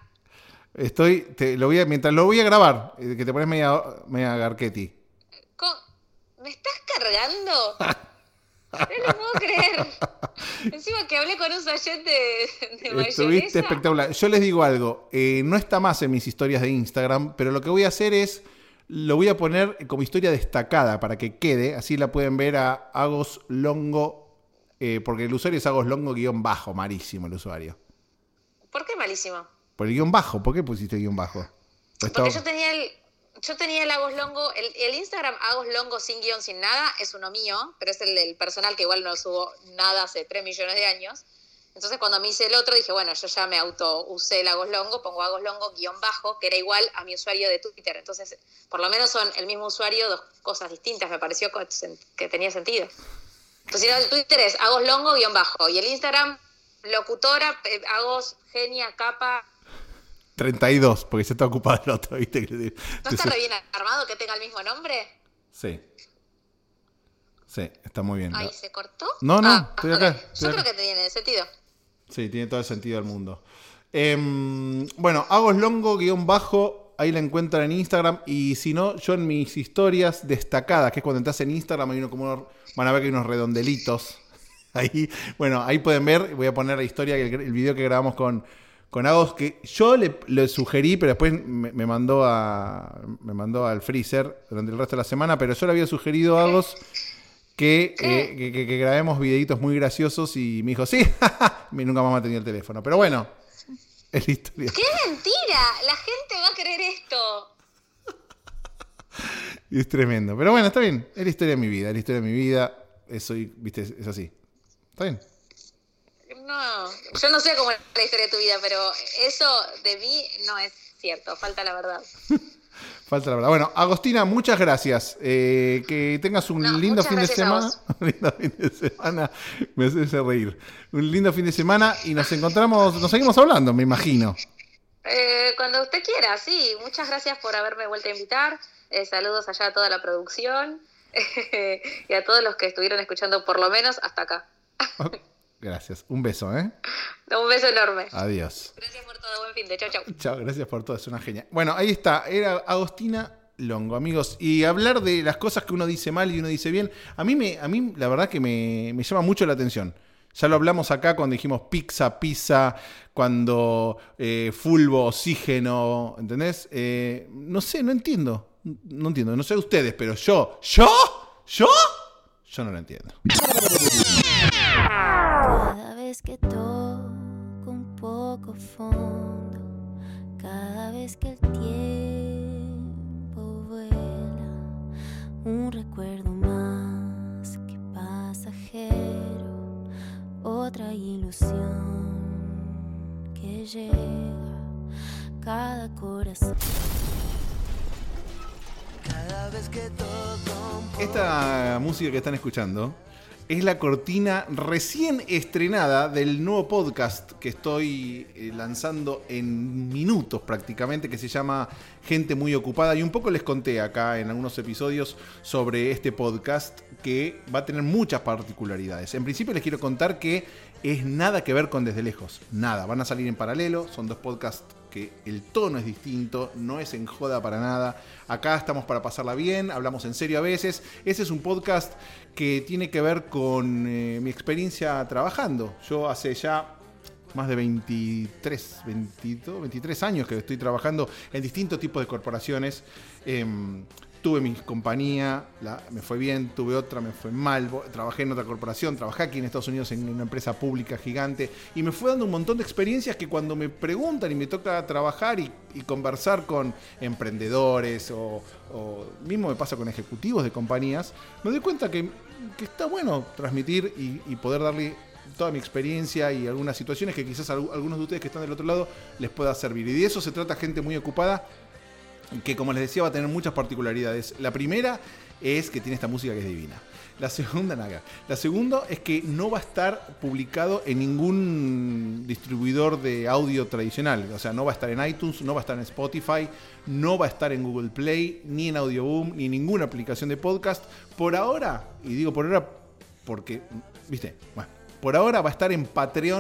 Mientras lo voy a grabar, que te pones media garqueti. ¿Me estás cargando? No lo puedo creer. Encima que hablé con un sachet de mayonesa. Estuviste espectacular. Yo les digo algo, no está más en mis historias de Instagram, pero lo que voy a hacer es, lo voy a poner como historia destacada para que quede, así la pueden ver a Agos Longo, porque el usuario es Agos Longo _, malísimo el usuario. ¿Por qué malísimo? Por el guión bajo, ¿por qué pusiste guión bajo? Porque yo tenía el Agos Longo, el Instagram Agos Longo sin guión, sin nada, es uno mío, pero es el del personal que igual no subo nada hace 3 millones de años. Entonces cuando me hice el otro dije, bueno, yo ya me usé el Agos Longo, pongo Agos Longo _, que era igual a mi usuario de Twitter. Entonces, por lo menos son el mismo usuario, dos cosas distintas, me pareció que tenía sentido. Entonces el Twitter es Agos Longo _ y el Instagram, locutora, Agos, genia, capa. 32, porque se está ocupado el otro, ¿viste? ¿No está re bien armado que tenga el mismo nombre? Sí. Sí, está muy bien. ¿Ahí se cortó? No, estoy acá. Okay. Yo creo que tiene sentido. Sí, tiene todo el sentido del mundo. Bueno, Agos Longo _, ahí la encuentran en Instagram. Y si no, yo en mis historias destacadas, que es cuando entras en Instagram, van a ver que hay unos redondelitos. Ahí, bueno, ahí pueden ver, voy a poner la historia, el video que grabamos con Agos, que yo le sugerí, pero después me mandó al freezer durante el resto de la semana, pero yo le había sugerido a Agos que grabemos videitos muy graciosos y me dijo, sí, nunca más me atendió el teléfono. Pero bueno, es la historia. ¡Qué mentira! La gente va a creer esto. Es tremendo. Pero bueno, está bien. Es la historia de mi vida. ¿Viste? Es así. ¿Está bien? No, yo no sé cómo es la historia de tu vida, pero eso de mí no es cierto. Falta la verdad. Falta la verdad. Bueno, Agostina, muchas gracias. Que tengas un lindo fin de semana. Un lindo fin de semana. Me haces reír. Un lindo fin de semana y nos seguimos hablando, me imagino. Cuando usted quiera, sí. Muchas gracias por haberme vuelto a invitar. Saludos allá a toda la producción y a todos los que estuvieron escuchando por lo menos hasta acá. Gracias. Un beso, ¿eh? Un beso enorme. Adiós. Gracias por todo. Buen fin de. Chau. Chao, gracias por todo. Es una genia. Bueno, ahí está. Era Agostina Longo, amigos. Y hablar de las cosas que uno dice mal y uno dice bien, a mí la verdad que me llama mucho la atención. Ya lo hablamos acá cuando dijimos pizza, cuando fulbo, oxígeno, ¿entendés? No sé, no entiendo. No sé ustedes, pero yo no lo entiendo. Cada vez que toco un poco fondo, cada vez que el tiempo vuela, un recuerdo más que pasajero, otra ilusión que llega cada corazón. Cada vez que toco un Esta música que están escuchando es la cortina recién estrenada del nuevo podcast que estoy lanzando en minutos prácticamente, que se llama Gente Muy Ocupada. Y un poco les conté acá en algunos episodios sobre este podcast que va a tener muchas particularidades. En principio les quiero contar que es nada que ver con Desde Lejos. Nada, van a salir en paralelo, son dos podcasts que el tono es distinto, no es en joda para nada. Acá estamos para pasarla bien, hablamos en serio a veces. Ese es un podcast que tiene que ver con mi experiencia trabajando. Yo hace ya más de 23 años que estoy trabajando en distintos tipos de corporaciones. Tuve mi compañía, me fue bien, tuve otra, me fue mal, trabajé en otra corporación, trabajé aquí en Estados Unidos en una empresa pública gigante y me fue dando un montón de experiencias que cuando me preguntan y me toca trabajar y conversar con emprendedores o mismo me pasa con ejecutivos de compañías, me doy cuenta que está bueno transmitir y poder darle toda mi experiencia y algunas situaciones que quizás a algunos de ustedes que están del otro lado les pueda servir. Y de eso se trata Gente Muy Ocupada, que como les decía va a tener muchas particularidades. La primera es que tiene esta música que es divina. La segunda, nada. La segunda es que no va a estar publicado en ningún distribuidor de audio tradicional. O sea, no va a estar en iTunes, no va a estar en Spotify, no va a estar en Google Play, ni en Audioboom, ni en ninguna aplicación de podcast. Por ahora, y digo por ahora porque, ¿viste? Bueno, por ahora va a estar en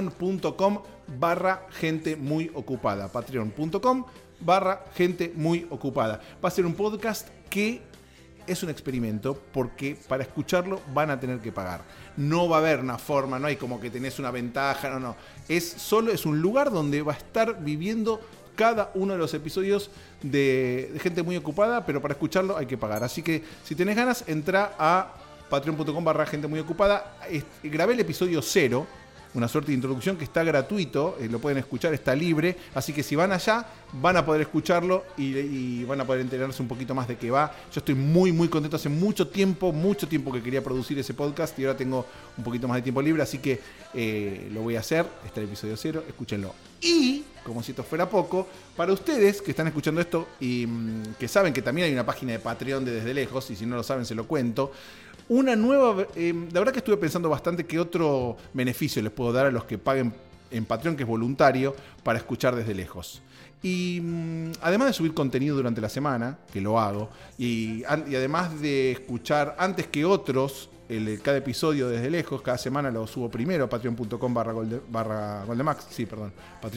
patreon.com/gente muy ocupada. Patreon.com/gente muy ocupada. Va a ser un podcast que es un experimento porque para escucharlo van a tener que pagar. No va a haber una forma, no hay como que tenés una ventaja, no. Es un lugar donde va a estar viviendo cada uno de los episodios de gente muy ocupada, pero para escucharlo hay que pagar. Así que si tenés ganas, entra a patreon.com/gente muy ocupada. Grabé el episodio 0, una suerte de introducción que está gratuito, lo pueden escuchar, está libre, así que si van allá van a poder escucharlo y van a poder enterarse un poquito más de qué va. Yo estoy muy muy contento, hace mucho tiempo que quería producir ese podcast y ahora tengo un poquito más de tiempo libre, así que lo voy a hacer. Está el episodio 0, escúchenlo. Y, como si esto fuera poco, para ustedes que están escuchando esto y que saben que también hay una página de Patreon de Desde Lejos, y si no lo saben se lo cuento. Una nueva, la verdad que estuve pensando bastante qué otro beneficio les puedo dar a los que paguen en Patreon, que es voluntario, para escuchar Desde Lejos. Y además de subir contenido durante la semana, que lo hago, y además de escuchar antes que otros cada episodio Desde Lejos, cada semana lo subo primero a patreon.com/Goldemax, sí, perdón,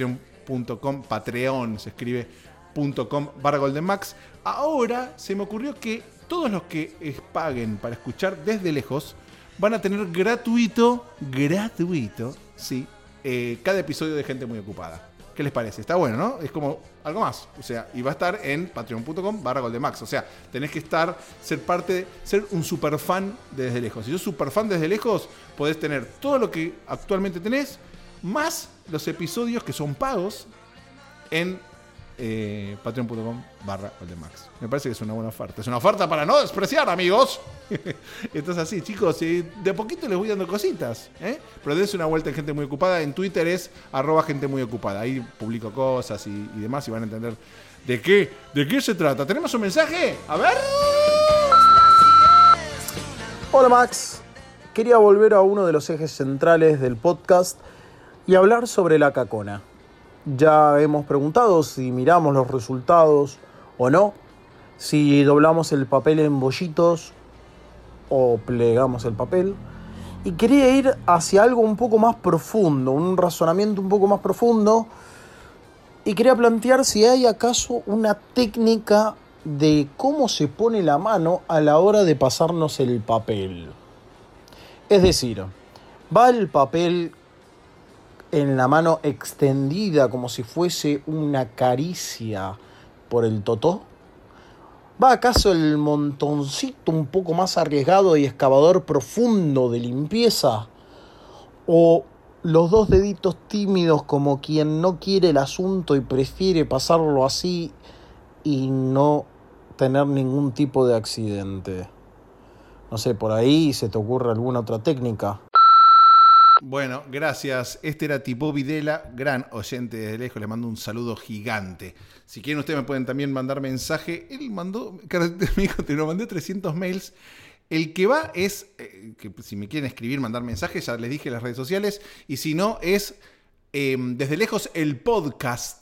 Patreon se escribe .com/Goldenmax. Ahora se me ocurrió que todos los que paguen para escuchar Desde Lejos van a tener gratuito, sí, cada episodio de Gente Muy Ocupada. ¿Qué les parece? Está bueno, ¿no? Es como algo más. O sea, y va a estar en patreon.com/Goldenmax. O sea, tenés que ser un super fan de Desde Lejos. Si sos super fan de Desde Lejos, podés tener todo lo que actualmente tenés, más los episodios que son pagos en patreon.com/Goldenmax. Me parece que es una buena oferta. Es una oferta para no despreciar, amigos. Esto es así, chicos. De a poquito les voy dando cositas, pero dense una vuelta en Gente Muy Ocupada. En Twitter es @gente muy ocupada. Ahí publico cosas y demás y van a entender de qué se trata. ¿Tenemos un mensaje? A ver. Hola Max. Quería volver a uno de los ejes centrales del podcast y hablar sobre la cacona. Ya hemos preguntado si miramos los resultados o no, si doblamos el papel en bollitos o plegamos el papel. Y quería ir hacia algo un poco más profundo, un razonamiento un poco más profundo. Y quería plantear si hay acaso una técnica de cómo se pone la mano a la hora de pasarnos el papel. Es decir, ¿va el papel en la mano extendida como si fuese una caricia por el totó? ¿Va acaso el montoncito un poco más arriesgado y excavador profundo de limpieza? ¿O los dos deditos tímidos como quien no quiere el asunto y prefiere pasarlo así y no tener ningún tipo de accidente? No sé, por ahí se te ocurre alguna otra técnica. Bueno, gracias. Este era Tipo Videla, gran oyente desde lejos. Le mando un saludo gigante. Si quieren, ustedes me pueden también mandar mensaje. Él me dijo, te lo mandé 300 mails. El que va es, que si me quieren escribir, mandar mensajes, ya les dije en las redes sociales. Y si no, es desde lejos el podcast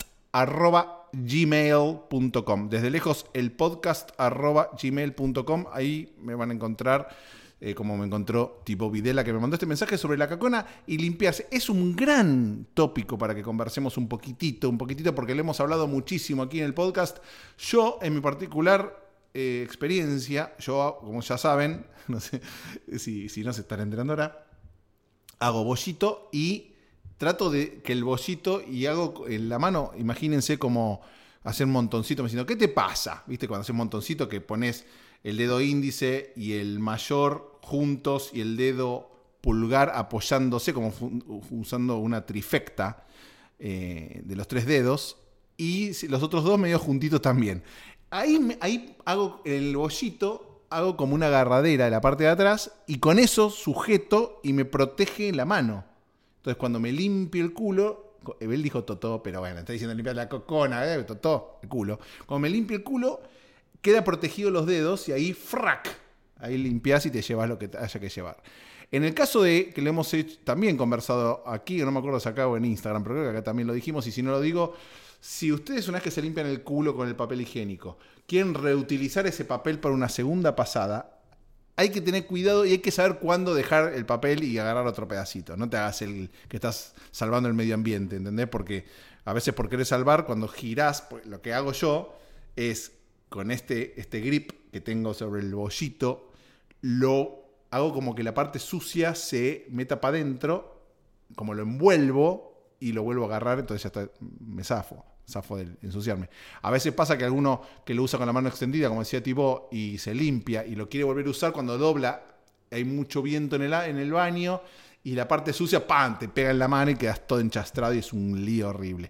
@gmail.com. Desde lejos el podcast @gmail.com. Ahí me van a encontrar. Como me encontró Tipo Videla, que me mandó este mensaje sobre la cacona y limpiarse. Es un gran tópico para que conversemos un poquitito, porque lo hemos hablado muchísimo aquí en el podcast. Yo, en mi particular experiencia, como ya saben, no sé si no se están enterando ahora, hago bollito y trato de que el bollito, y hago en la mano, imagínense como hacer un montoncito, me diciendo, ¿qué te pasa? ¿Viste? Cuando haces un montoncito que pones el dedo índice y el mayor juntos y el dedo pulgar apoyándose, como usando una trifecta de los 3 dedos, y los otros 2 medio juntitos también. Ahí hago el bollito, hago como una agarradera de la parte de atrás, y con eso sujeto y me protege la mano. Entonces cuando me limpio el culo, él dijo totó, pero bueno, está diciendo limpiar la cocona, totó, el culo. Cuando me limpio el culo, queda protegido los dedos y ahí, frac, Ahí limpiás y te llevas lo que haya que llevar. En el caso de que lo hemos hecho, también conversado aquí, no me acuerdo si acá o en Instagram, pero creo que acá también lo dijimos, y si no lo digo, si ustedes una vez que se limpian el culo con el papel higiénico, quieren reutilizar ese papel para una segunda pasada, hay que tener cuidado y hay que saber cuándo dejar el papel y agarrar otro pedacito. No te hagas el que estás salvando el medio ambiente, ¿entendés? Porque a veces por querer salvar, cuando girás, pues, lo que hago yo es con este grip que tengo sobre el bollito, lo hago como que la parte sucia se meta para adentro, como lo envuelvo y lo vuelvo a agarrar, entonces ya está, me zafo de ensuciarme. A veces pasa que alguno que lo usa con la mano extendida, como decía Thibaut, y se limpia y lo quiere volver a usar, cuando dobla, hay mucho viento en el baño y la parte sucia, ¡pam!, te pega en la mano y quedas todo enchastrado y es un lío horrible.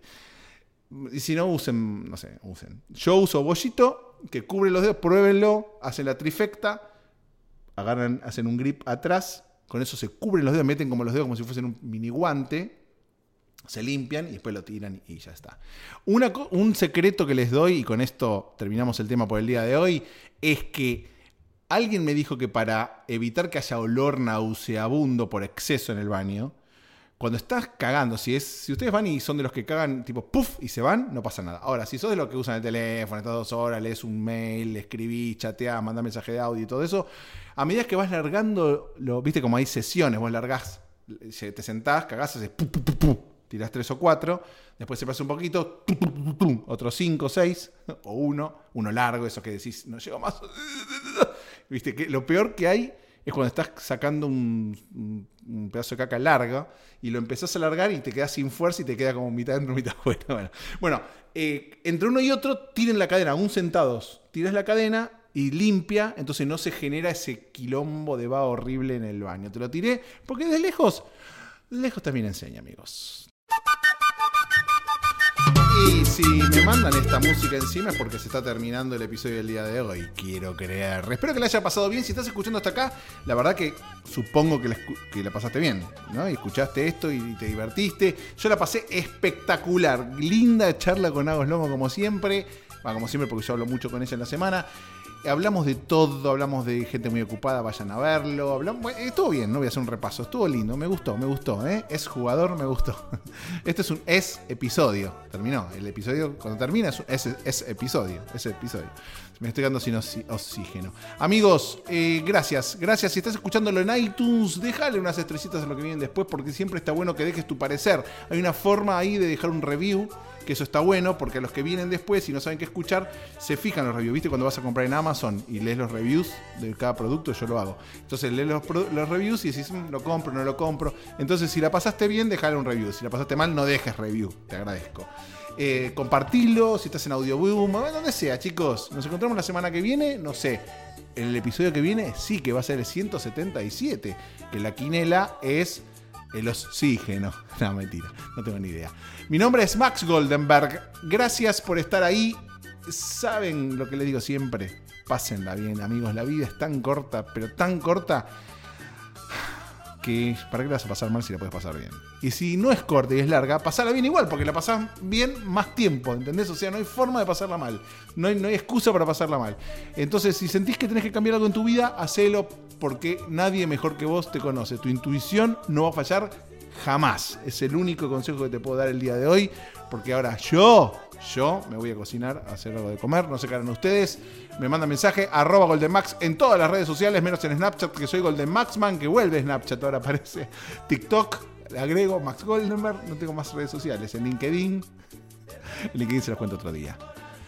Y si no, usen. Yo uso bollito que cubre los dedos, pruébenlo, hacen la trifecta, agarran, hacen un grip atrás, con eso se cubren los dedos, meten como los dedos como si fuesen un mini guante, se limpian y después lo tiran y ya está. Un secreto que les doy, y con esto terminamos el tema por el día de hoy, es que alguien me dijo que para evitar que haya olor nauseabundo por exceso en el baño, cuando estás cagando, si ustedes van y son de los que cagan tipo puff y se van, no pasa nada. Ahora, si sos de los que usan el teléfono, estás 2 horas, lees un mail, escribís, chateás, mandás mensaje de audio y todo eso, a medida que vas largando, viste como hay sesiones, vos largás, te sentás, cagás, haces pu, pu, pu, pu, tirás 3 o 4, después se pasa un poquito, otros 5, 6, o uno largo, eso que decís, no llego más. Viste, que lo peor que hay es cuando estás sacando un pedazo de caca larga y lo empezás a alargar y te quedas sin fuerza y te queda como mitad dentro, mitad afuera. Bueno, entre uno y otro tiren la cadena, aún sentados. Tirás la cadena y limpia, entonces no se genera ese quilombo de vaho horrible en el baño. Te lo tiré porque de lejos también enseña, amigos. Y si me mandan esta música encima es porque se está terminando el episodio del día de hoy. Quiero creer. Espero que le haya pasado bien. Si estás escuchando hasta acá, la verdad que supongo que la pasaste bien, ¿no? Y escuchaste esto y te divertiste. Yo la pasé espectacular. Linda charla con Agos Lomo como siempre. Como siempre porque yo hablo mucho con ella en la semana. Hablamos de todo, hablamos de gente muy ocupada, vayan a verlo. Estuvo bien, no voy a hacer un repaso. Estuvo lindo, me gustó, ¿eh? Es jugador, me gustó. Este es episodio. Terminó. El episodio, cuando termina, es episodio. Me estoy quedando sin oxígeno. Amigos, gracias. Gracias. Si estás escuchándolo en iTunes, déjale unas estrellitas a lo que vienen después, porque siempre está bueno que dejes tu parecer. Hay una forma ahí de dejar un review, que eso está bueno, porque a los que vienen después y no saben qué escuchar, se fijan los reviews. ¿Viste? Cuando vas a comprar en Amazon y lees los reviews de cada producto, yo lo hago. Entonces lees los reviews y decís, lo compro, no lo compro. Entonces, si la pasaste bien, déjale un review. Si la pasaste mal, no dejes review. Te agradezco. Compartilo, si estás en Audioboom, donde sea, chicos. Nos encontramos la semana que viene, no sé. En el episodio que viene, sí, que va a ser el 177. Que la quinela es el oxígeno. No, mentira, no tengo ni idea. Mi nombre es Max Goldenberg. Gracias por estar ahí. Saben lo que les digo siempre. Pásenla bien, amigos. La vida es tan corta, pero tan corta, que ¿para qué la vas a pasar mal si la puedes pasar bien? Y si no es corta y es larga, pasala bien igual, porque la pasás bien más tiempo, ¿entendés? O sea, no hay forma de pasarla mal. No hay excusa para pasarla mal. Entonces, si sentís que tenés que cambiar algo en tu vida, hacelo, porque nadie mejor que vos te conoce. Tu intuición no va a fallar jamás. Es el único consejo que te puedo dar el día de hoy, porque ahora yo me voy a cocinar, a hacer algo de comer. No sé qué harán ustedes. Me mandan mensaje @GoldenMax en todas las redes sociales, menos en Snapchat, que soy GoldenMaxman, que vuelve Snapchat, ahora aparece TikTok, le agrego Max Goldenberg. No tengo más redes sociales. En LinkedIn se los cuento otro día.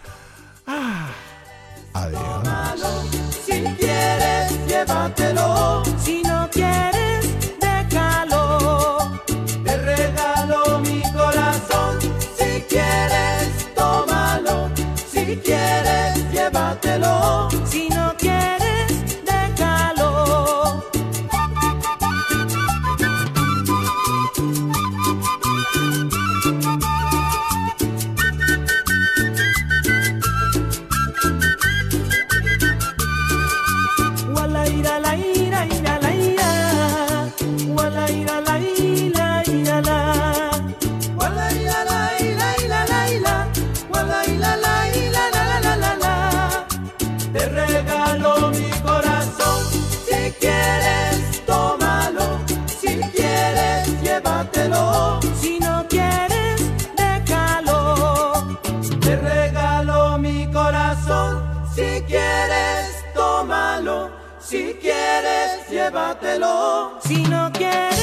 Adiós. Si quieres, llévatelo. Si no quieres, déjalo. Te regalo mi corazón. Si quieres, tómalo. Si quieres, llévatelo. Si no quieres, déjalo. La ira, la ira, ira, la ira. llévatelo. Si no quieres